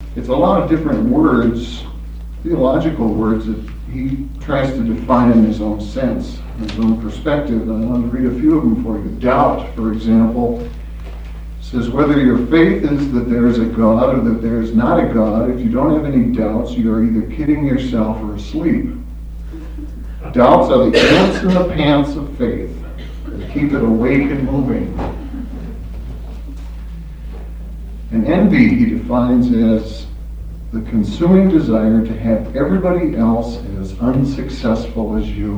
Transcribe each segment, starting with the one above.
It's a lot of different words, theological words that he tries to define in his own sense, in his own perspective. And I want to read a few of them for you. Doubt, for example, says whether your faith is that there is a God or that there is not a God, if you don't have any doubts, you are either kidding yourself or asleep. Doubts are the ants in the pants of faith that keep it awake and moving. And envy he defines as the consuming desire to have everybody else as unsuccessful as you.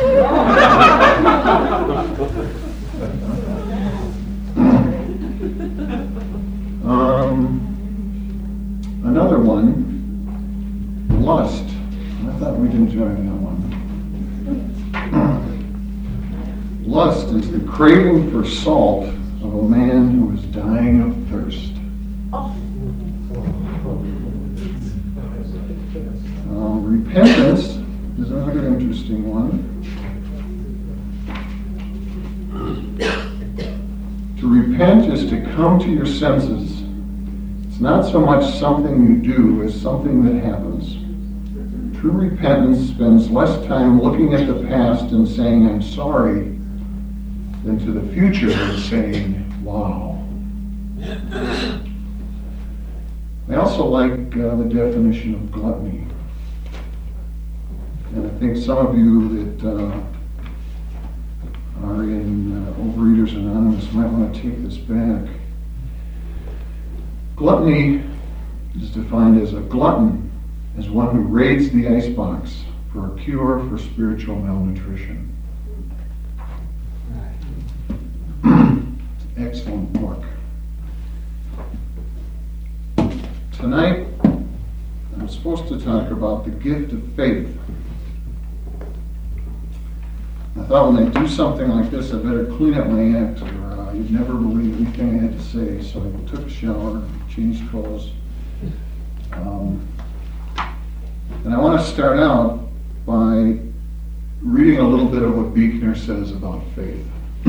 Another one, lust. I thought we'd enjoy that one. Lust is the craving for salt of a man who is dying of thirst. Repentance is another interesting one. To repent is to come to your senses. It's not so much something you do as something that happens. True repentance spends less time looking at the past and saying, I'm sorry, than to the future and saying, wow. I also like the definition of gluttony. And I think some of you that are in Overeaters Anonymous might want to take this back. Gluttony is defined as a glutton, as one who raids the icebox for a cure for spiritual malnutrition. Excellent book. Tonight, I'm supposed to talk about the gift of faith. I thought when I do something like this, I better clean up my act, or you'd never believe anything I had to say. So I took a shower, changed clothes. And I want to start out by reading a little bit of what Buechner says about faith.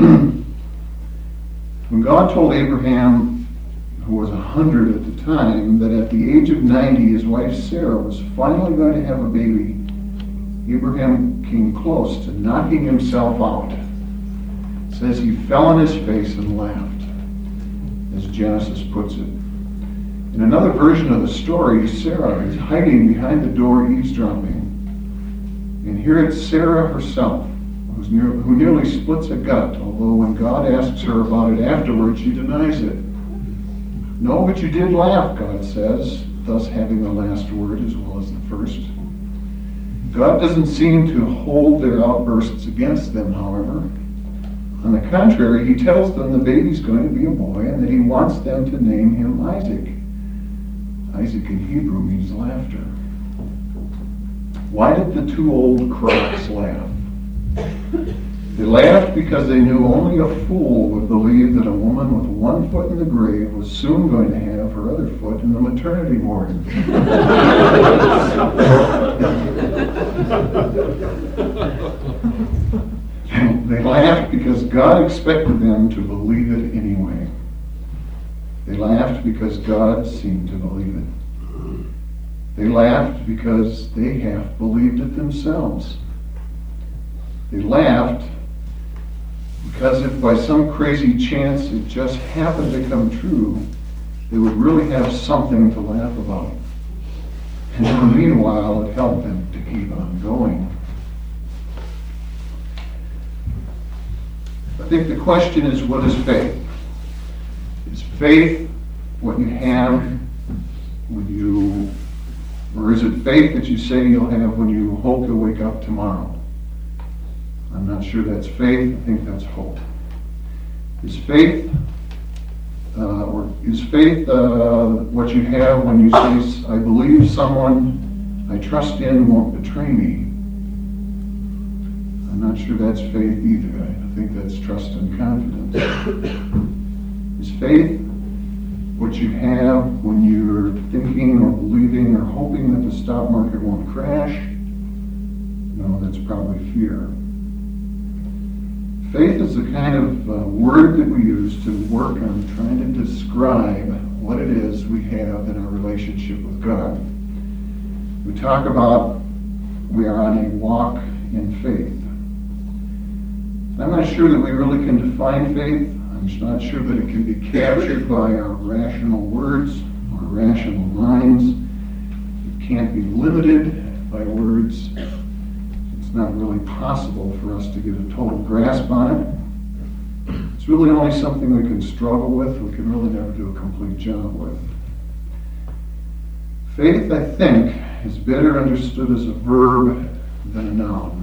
When God told Abraham, who was 100 at the time, that at the age of 90 his wife Sarah was finally going to have a baby, Abraham came close to knocking himself out. It says he fell on his face and laughed, as Genesis puts it. In another version of the story, Sarah is hiding behind the door eavesdropping. And here it's Sarah herself, who nearly splits a gut, although when God asks her about it afterwards, she denies it. No, but you did laugh, God says, thus having the last word as well as the first. God doesn't seem to hold their outbursts against them, however. On the contrary, he tells them the baby's going to be a boy and that he wants them to name him Isaac. Isaac in Hebrew means laughter. Why did the two old crocs laugh? They laughed because they knew only a fool would believe that a woman with one foot in the grave was soon going to have her other foot in the maternity ward. They laughed because God expected them to believe it anyway. They laughed because God seemed to believe it. They laughed because they half believed it themselves. They laughed because if by some crazy chance it just happened to come true, they would really have something to laugh about. And in the meanwhile, it helped them to keep on going. I think the question is, what is faith? Is faith what you have when you, or is it faith that you say you'll have when you hope to wake up tomorrow? I'm not sure that's faith. I think that's hope. Is faith, what you have when you say, I believe someone I trust in won't betray me? I'm not sure that's faith either. I think that's trust and confidence. Is faith what you have when you're thinking or believing or hoping that the stock market won't crash? No, that's probably fear. Faith is the kind of word that we use to work on trying to describe what it is we have in our relationship with God. We talk about we are on a walk in faith. I'm not sure that we really can define faith. I'm not sure that it can be captured by our rational words or rational minds. It can't be limited by words. It's not really possible for us to get a total grasp on it. It's really only something we can struggle with. We can really never do a complete job with. Faith, I think, is better understood as a verb than a noun.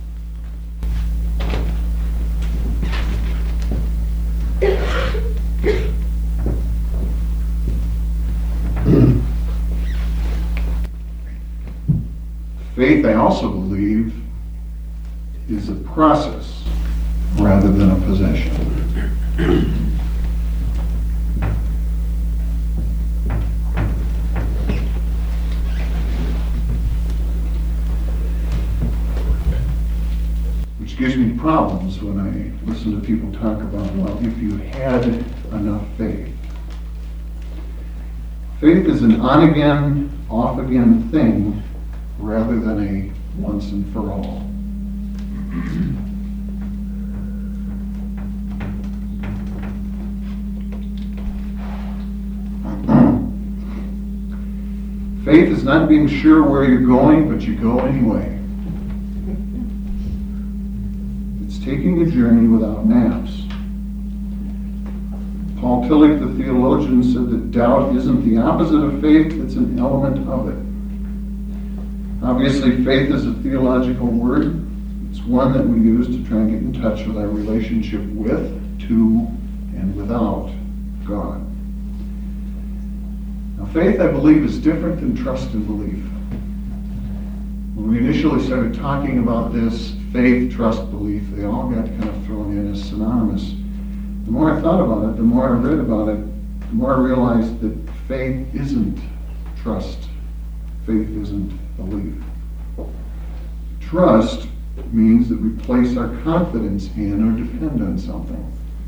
Faith, I also believe, is a process rather than a possession. Which gives me problems when I listen to people talk about, well, if you had enough faith. Faith is an on-again, off-again thing rather than a once and for all. Faith is not being sure where you're going, but you go anyway. It's taking a journey without maps. Paul Tillich, the theologian, said that doubt isn't the opposite of faith, it's an element of it. Obviously, faith is a theological word. It's one that we use to try and get in touch with our relationship with, to, and without God. Now, faith, I believe, is different than trust and belief. When we initially started talking about this, faith, trust, belief, they all got kind of thrown in as synonymous. The more I thought about it, the more I read about it, the more I realized that faith isn't trust. Faith isn't belief. Trust means that we place our confidence in or depend on something.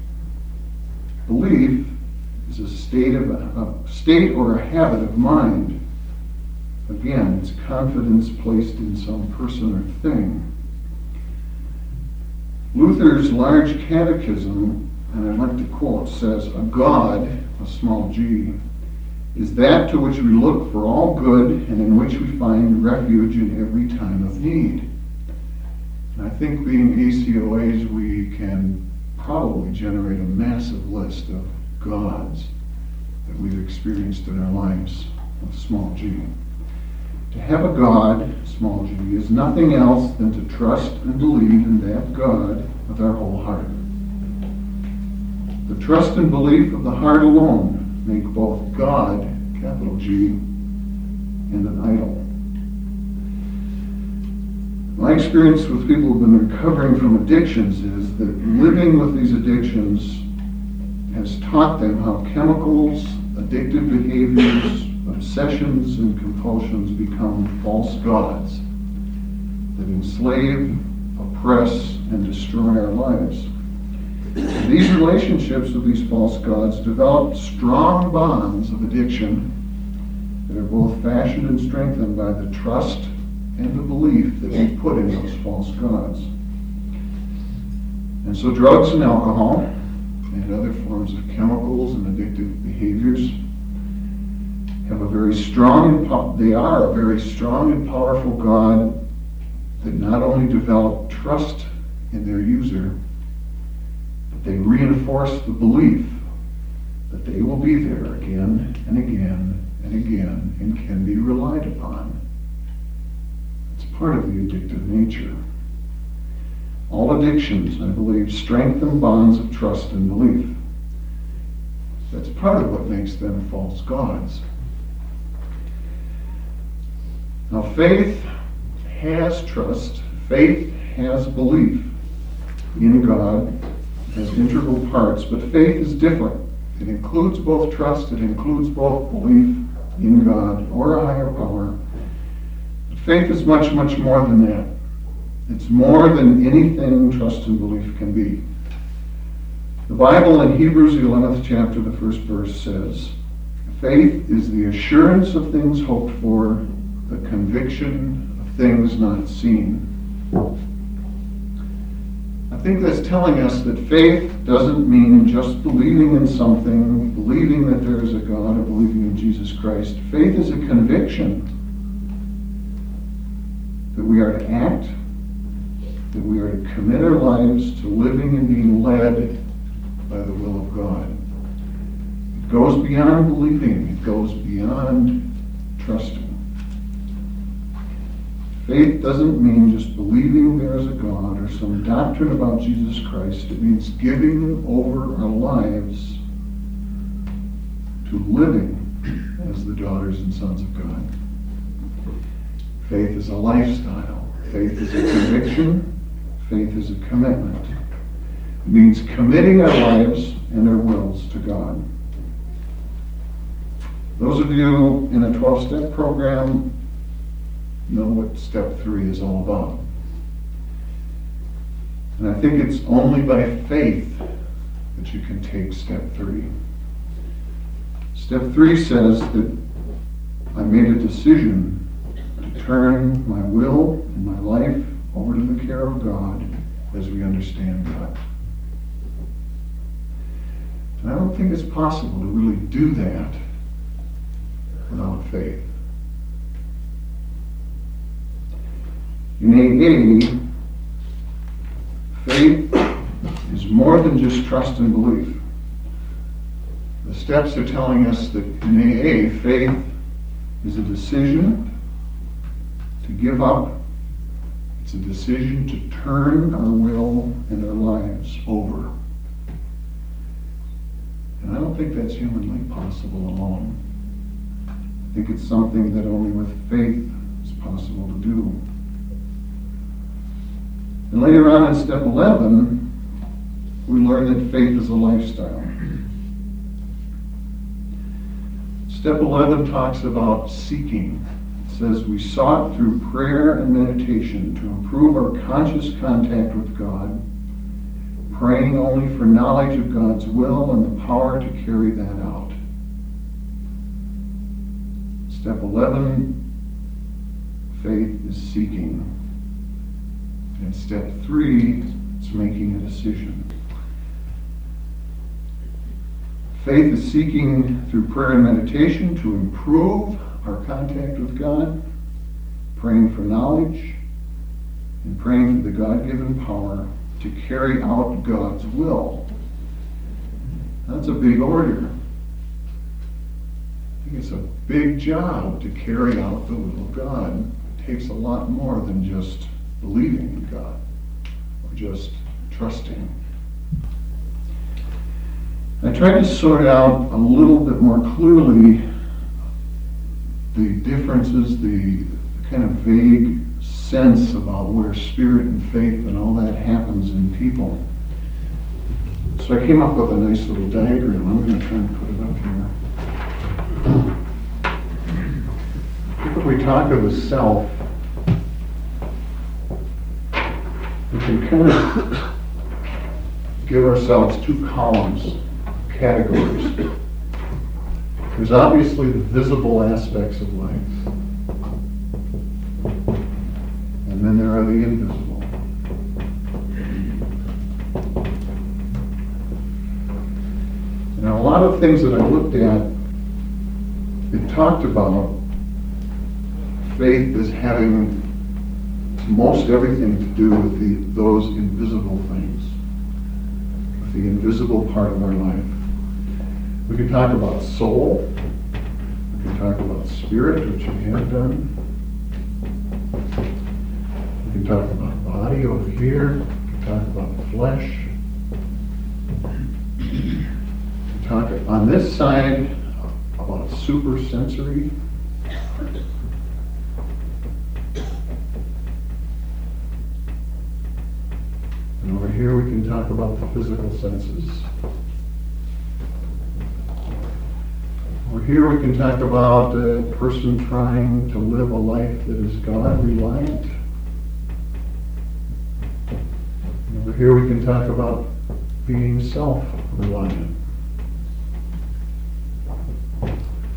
Belief is a state or a habit of mind. Again, it's confidence placed in some person or thing. Luther's large catechism, and I'd like to quote, says, "A God, a small g, is that to which we look for all good and in which we find refuge in every time of need." And I think being ACOAs, we can probably generate a massive list of gods that we've experienced in our lives with small g. To have a God, small g, is nothing else than to trust and believe in that God with our whole heart. The trust and belief of the heart alone make both God, capital G, and an idol. My experience with people who've been recovering from addictions is that living with these addictions has taught them how chemicals, addictive behaviors, obsessions, and compulsions become false gods that enslave, oppress, and destroy our lives. These relationships with these false gods develop strong bonds of addiction that are both fashioned and strengthened by the trust and the belief that we put in those false gods. And so drugs and alcohol and other forms of chemicals and addictive behaviors have a very strong and powerful God that not only develop trust in their user, but they reinforce the belief that they will be there again and again and again and can be relied upon. It's part of the addictive nature. All addictions, I believe, strengthen bonds of trust and belief. That's part of what makes them false gods. Now, faith has trust, faith has belief in God as integral parts, but faith is different. It includes both trust, it includes both belief in God or a higher power. But faith is much, much more than that. It's more than anything trust and belief can be. The Bible in Hebrews, the 11th chapter, the first verse says, Faith is the assurance of things hoped for, the conviction of things not seen. I think that's telling us that faith doesn't mean just believing in something, believing that there is a God, or believing in Jesus Christ. Faith is a conviction that we are to act, that we are to commit our lives to living and being led by the will of God. It goes beyond believing. It goes beyond trusting. Faith doesn't mean just believing there is a God or some doctrine about Jesus Christ. It means giving over our lives to living as the daughters and sons of God. Faith is a lifestyle. Faith is a conviction. Faith is a commitment. It means committing our lives and our wills to God. Those of you in a 12-step program know what step 3 is all about. And I think it's only by faith that you can take step 3. Step 3 says that I made a decision to turn my will and my life over to the care of God as we understand God. And I don't think it's possible to really do that without faith. In AA, faith is more than just trust and belief. The steps are telling us that in AA, faith is a decision to give up. It's a decision to turn our will and our lives over. And I don't think that's humanly possible alone. I think it's something that only with faith is possible to do. And later on in step 11, we learn that faith is a lifestyle. Step 11 talks about seeking. It says we sought through prayer and meditation to improve our conscious contact with God, praying only for knowledge of God's will and the power to carry that out. Step 11, faith is seeking. And step 3, it's making a decision. Faith is seeking through prayer and meditation to improve our contact with God, praying for knowledge, and praying for the God-given power to carry out God's will. That's a big order. I think it's a big job to carry out the will of God. It takes a lot more than just believing in God or just trusting. I tried to sort out a little bit more clearly the differences, the kind of vague sense about where spirit and faith and all that happens in people. So I came up with a nice little diagram. I'm going to try and put it up here. If we talk of the self, we can kind of give ourselves 2 columns, categories. There's obviously the visible aspects of life, and then there are the invisible. And a lot of things that I looked at, it talked about faith as having most everything to do with those invisible things, with the invisible part of our life. We can talk about soul, we can talk about spirit, which we have done. We can talk about body over here, we can talk about flesh. We can talk on this side about super sensory. And over here we can talk about the physical senses. Over here we can talk about a person trying to live a life that is God-reliant. And over here we can talk about being self-reliant.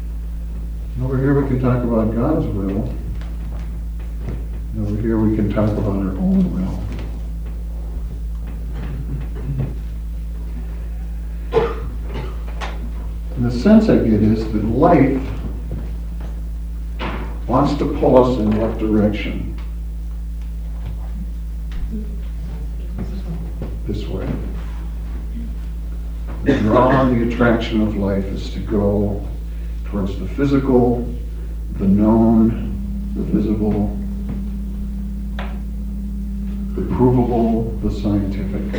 Over here we can talk about God's will. And over here we can talk about our own will. And the sense I get is that life wants to pull us in what direction? This way. The draw and the attraction of life is to go towards the physical, the known, the visible, the provable, the scientific.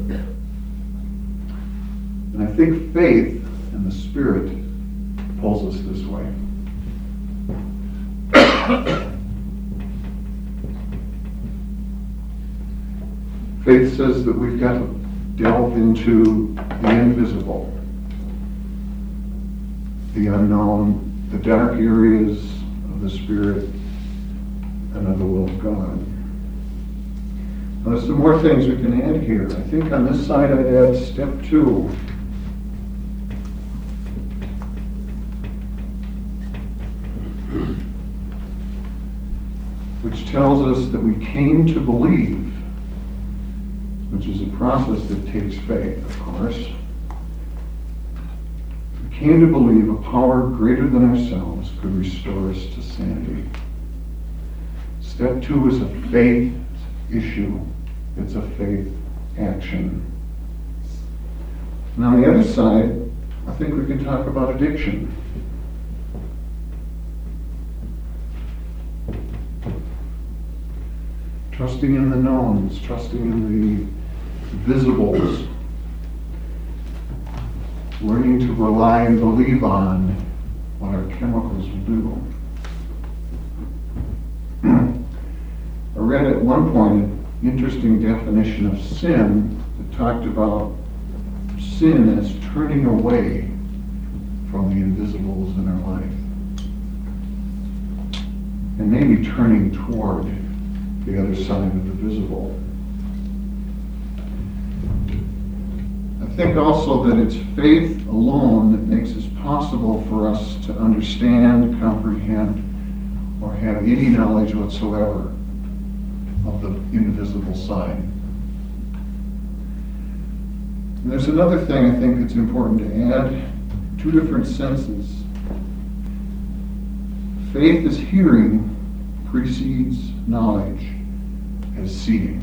And I think faith and the Spirit pulls us this way. Faith says that we've got to delve into the invisible, the unknown, the dark areas of the Spirit and of the will of God. Now, there's some more things we can add here. I think on this side I'd add step 2. Which tells us that we came to believe, which is a process that takes faith, of course. We came to believe a power greater than ourselves could restore us to sanity. Step 2 is a faith issue. It's a faith action. And on the other side, I think we can talk about addiction. Trusting in the knowns, trusting in the visibles, learning to rely and believe on what our chemicals will do. I read at one point an interesting definition of sin that talked about sin as turning away from the invisibles in our life and maybe turning toward the other side of the visible. I think also that it's faith alone that makes it possible for us to understand, comprehend, or have any knowledge whatsoever of the invisible side. And there's another thing I think it's important to add, 2 different senses. Faith is hearing precedes knowledge as seeing.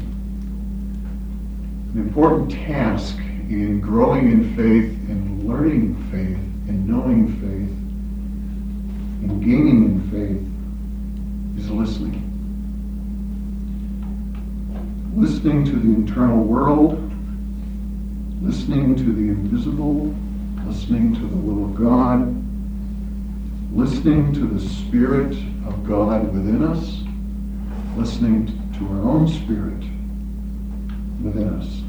An important task in growing in faith and learning faith and knowing faith and gaining in faith is listening. Listening to the internal world, listening to the invisible, listening to the will of God, listening to the Spirit of God within us, listening to our own spirit within us.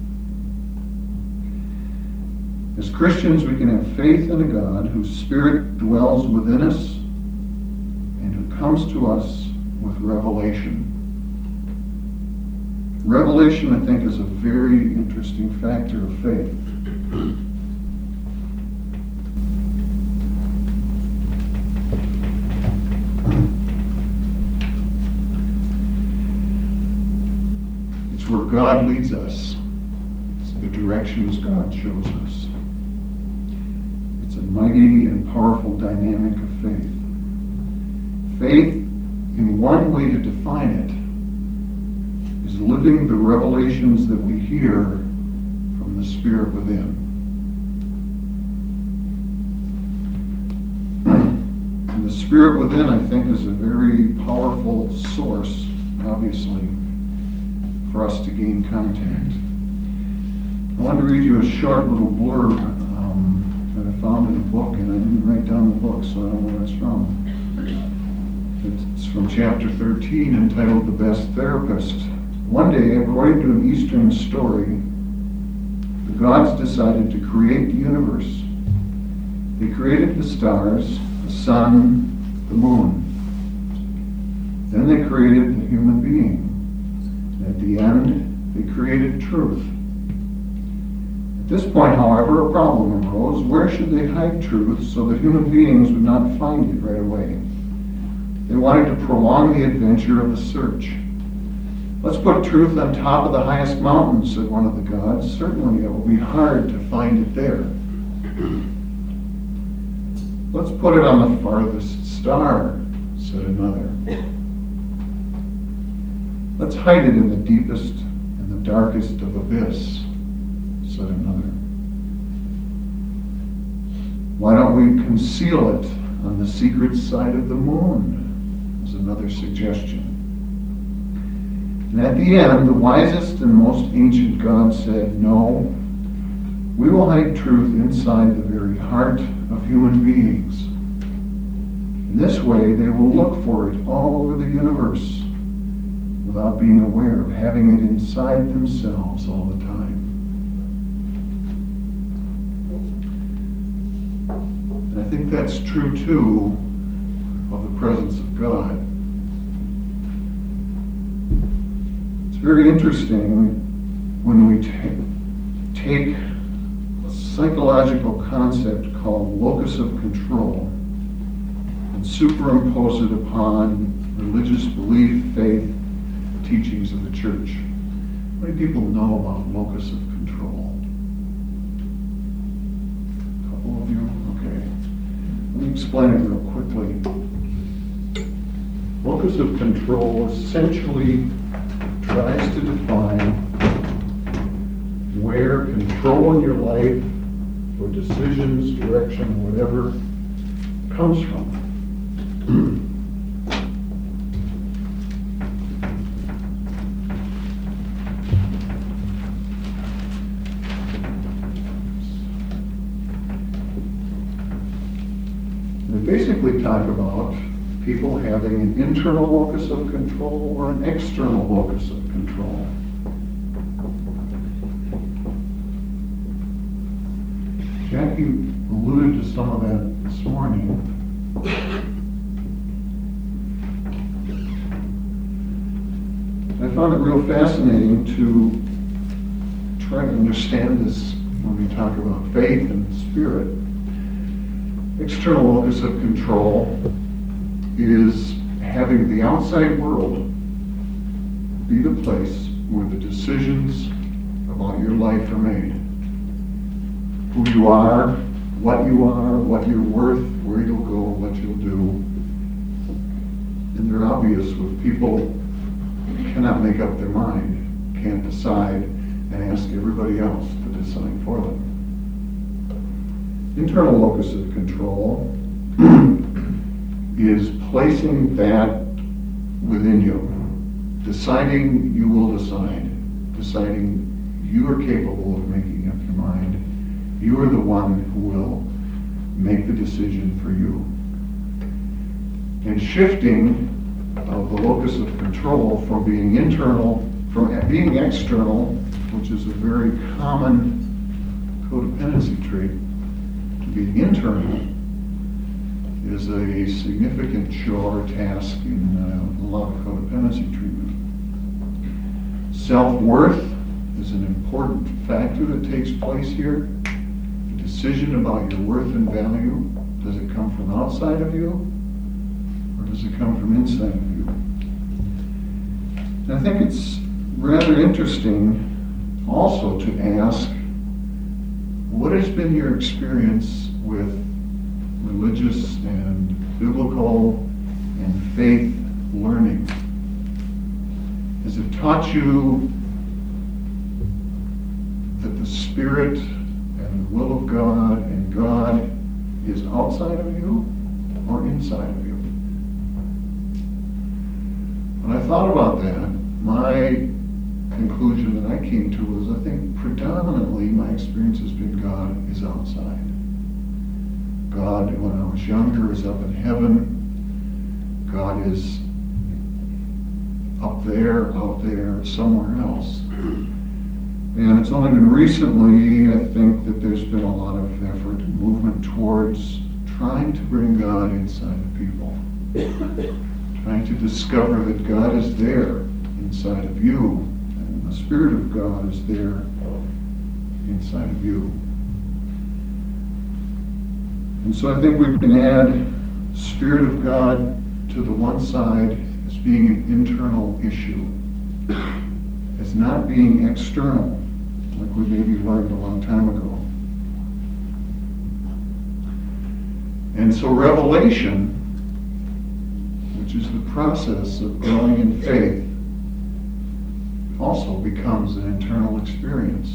As Christians, we can have faith in a God whose Spirit dwells within us and who comes to us with revelation. Revelation, I think, is a very interesting factor of faith. It's where God leads us. It's the directions God shows us. It's a mighty and powerful dynamic of faith. Faith, in one way to define it, is living the revelations that we hear from the Spirit within. And the Spirit within, I think, is a very powerful source, obviously, for us to gain contact. I want to read you a short little blurb that I found in a book, and I didn't write down the book, so I don't know where it's from. It's from chapter 13, entitled The Best Therapist. One day, according to an Eastern story, the gods decided to create the universe. They created the stars, the sun, the moon. Then they created the human being. At the end, they created truth. At At this point, however, a problem arose. Where should they hide truth so that human beings would not find it right away? They wanted to prolong the adventure of the search. Let's put truth on top of the highest mountain, said one of the gods. Certainly it will be hard to find it there. Let's put it on the farthest star, said another. Let's hide it in the deepest and the darkest of abyss, said another. Why don't we conceal it on the secret side of the moon, was another suggestion. And at the end, the wisest and most ancient god said, no, we will hide truth inside the very heart of human beings. In this way, they will look for it all over the universe without being aware of having it inside themselves all the time. And I think that's true, too, of the presence of God. It's very interesting when we take a psychological concept called locus of control and superimpose it upon religious belief, faith, teachings of the church. How many people know about locus of control? A couple of you? Okay. Let me explain it real quickly. Locus of control essentially tries to define where control in your life or decisions, direction, whatever, comes from. We basically talk about people having an internal locus of control or an external locus of control. Jackie alluded to some of that this morning. I found it real fascinating to try to understand this when we talk about faith and spirit. External locus of control is having the outside world be the place where the decisions about your life are made. Who you are, what you're worth, where you'll go, what you'll do. And they're obvious with people who cannot make up their mind, can't decide, and ask everybody else to decide for them. Internal locus of control is placing that within you, deciding you will decide, deciding you are capable of making up your mind. You are the one who will make the decision for you. And shifting the locus of control from being internal, from being external, which is a very common codependency trait, to being internal is a significant chore task in a lot of codependency treatment. Self-worth is an important factor that takes place here. The decision about your worth and value, does it come from outside of you or does it come from inside of you? And I think it's rather interesting also to ask, what has been your experience with religious and biblical and faith learning? Has it taught you that the Spirit and the will of God and God is outside of you or inside of you? When I thought about that, my conclusion that I came to was, I think predominantly my experience has been God is outside. God, when I was younger, is up in heaven. God is up there, out there, somewhere else. And it's only been recently, I think, that there's been a lot of effort and movement towards trying to bring God inside of people. Trying to discover that God is there inside of you, and the Spirit of God is there inside of you. And so I think we can add Spirit of God to the one side as being an internal issue, as not being external, like we maybe learned a long time ago. And so revelation, which is the process of growing in faith, also becomes an internal experience.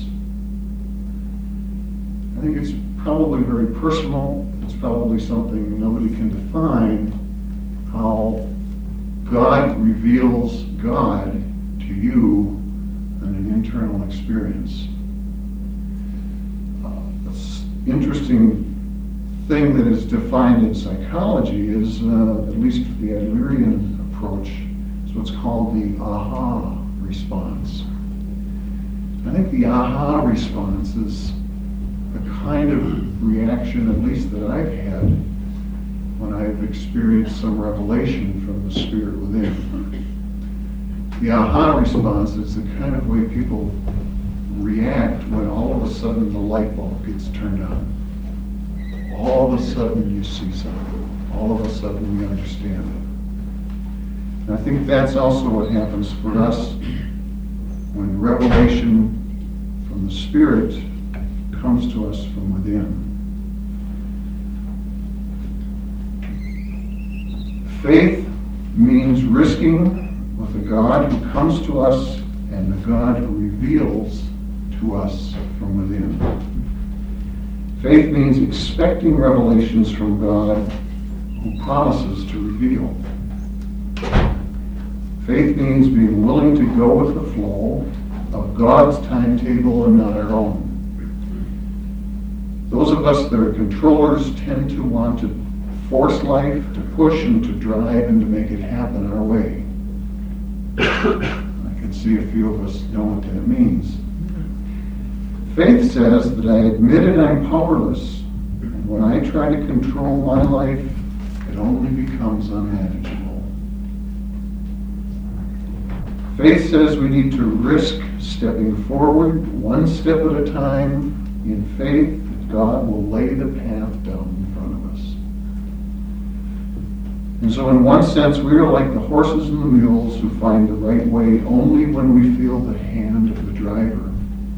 I think it's probably very personal. It's probably something nobody can define, how God reveals God to you in an internal experience. Interesting thing that is defined in psychology is, at least the Adlerian approach, is what's called the aha response. I think the aha response is a kind of reaction, at least that I've had, when I've experienced some revelation from the Spirit within. The aha response is the kind of way people react when all of a sudden the light bulb gets turned on. All of a sudden you see something. All of a sudden you understand it. And I think that's also what happens for us when revelation from the Spirit comes to us from within. Faith means risking with a God who comes to us and the God who reveals to us from within. Faith means expecting revelations from God who promises to reveal. Faith means being willing to go with the flow of God's timetable and not our own. Those of us that are controllers tend to want to force life, to push and to drive and to make it happen our way. I can see a few of us know what that means. Faith says that I admit I'm powerless, and when I try to control my life, it only becomes unmanageable. Faith says we need to risk stepping forward one step at a time in faith that God will lay the path down in front of us. And so in one sense, we are like the horses and the mules who find the right way only when we feel the hand of the driver,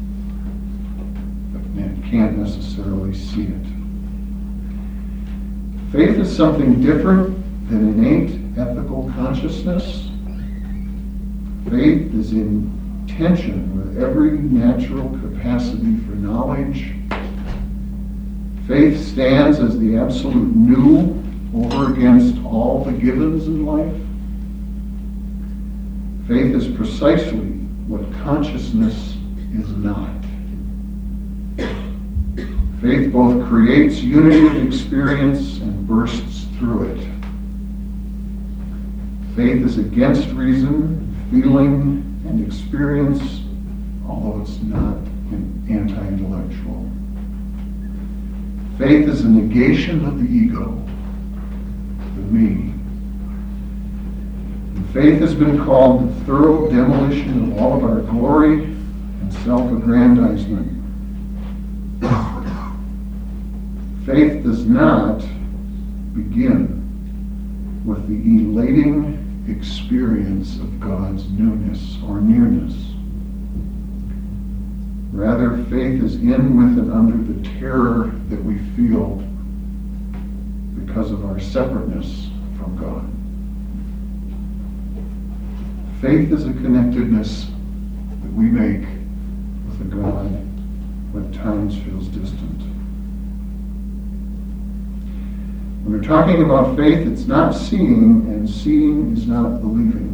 but can't necessarily see it. Faith is something different than innate ethical consciousness. Faith is in tension with every natural capacity for knowledge. Faith stands as the absolute new over against all the givens in life. Faith is precisely what consciousness is not. Faith both creates unity of experience and bursts through it. Faith is against reason, feeling, and experience, although it's not anti-intellectual. Faith is a negation of the ego, the me. And faith has been called the thorough demolition of all of our glory and self-aggrandizement. Faith does not begin with the elating experience of God's newness or nearness. Rather, faith is in, with, and under the terror that we feel because of our separateness from God. Faith is a connectedness that we make with a God when at times feels distant. When we're talking about faith, it's not seeing, and seeing is not believing.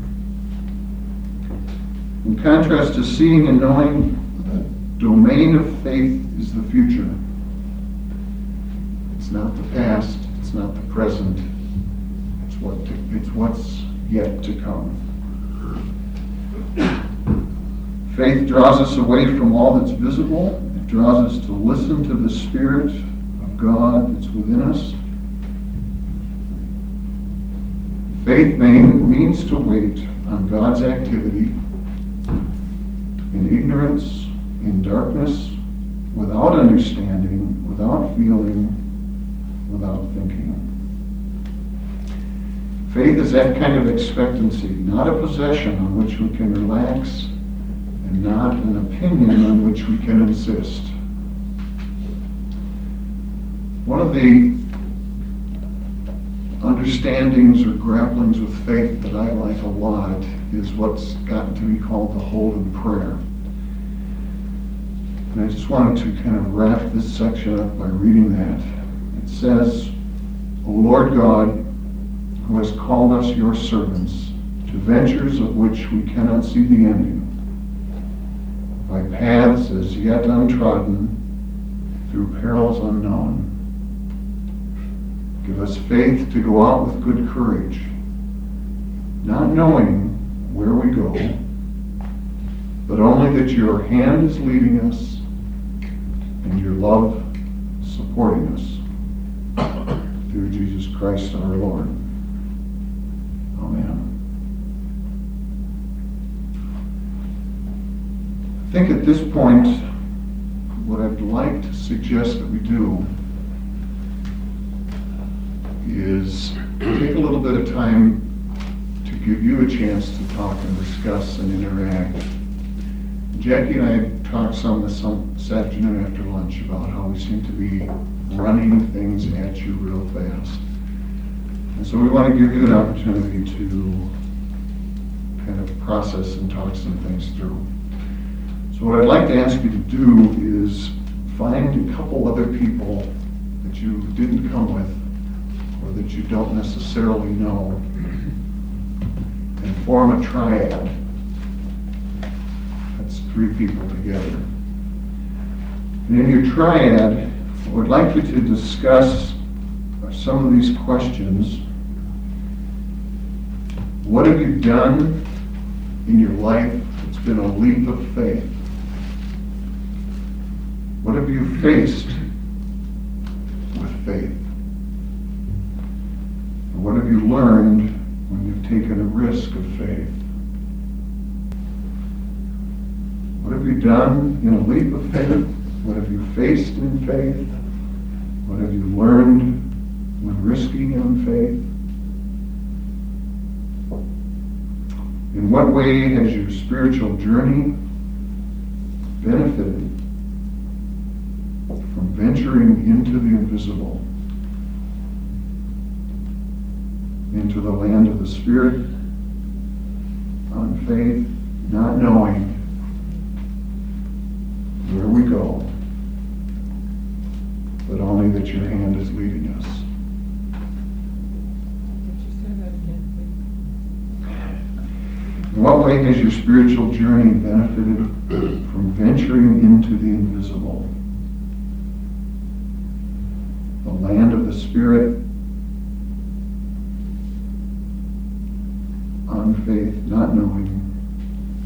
In contrast to seeing and knowing, the domain of faith is the future. It's not the past, it's not the present, it's what's yet to come. Faith draws us away from all that's visible. It draws us to listen to the Spirit of God that's within us. Faith means to wait on God's activity in ignorance, in darkness, without understanding, without feeling, without thinking. Faith is that kind of expectancy, not a possession on which we can relax, and not an opinion on which we can insist. One of the understandings or grapplings with faith that I like a lot is what's gotten to be called the Holden Prayer. And I just wanted to kind of wrap this section up by reading that. It says, O Lord God, who has called us your servants to ventures of which we cannot see the ending, by paths as yet untrodden, through perils unknown. Give us faith to go out with good courage, not knowing where we go, but only that your hand is leading us and your love supporting us. Through Jesus Christ our Lord. Amen. I think at this point, what I'd like to suggest that we do is take a little bit of time to give you a chance to talk and discuss and interact. Jackie and I talked some this afternoon after lunch about how we seem to be running things at you real fast. And so we want to give you an opportunity to kind of process and talk some things through. So what I'd like to ask you to do is find a couple other people that you didn't come with or that you don't necessarily know and form a triad. That's 3 people together. And in your triad, what I'd like you to discuss are some of these questions. What have you done in your life that's been a leap of faith? What have you faced with faith? And what have you learned when you've taken a risk of faith? What have you done in a leap of faith? What have you faced in faith? What have you learned when risking in faith? In what way has your spiritual journey benefited from venturing into the invisible, into the land of the Spirit, on faith, not knowing where we go, but only that your hand is leading us. In what way has your spiritual journey benefited from venturing into the invisible, the land of the Spirit, on faith, not knowing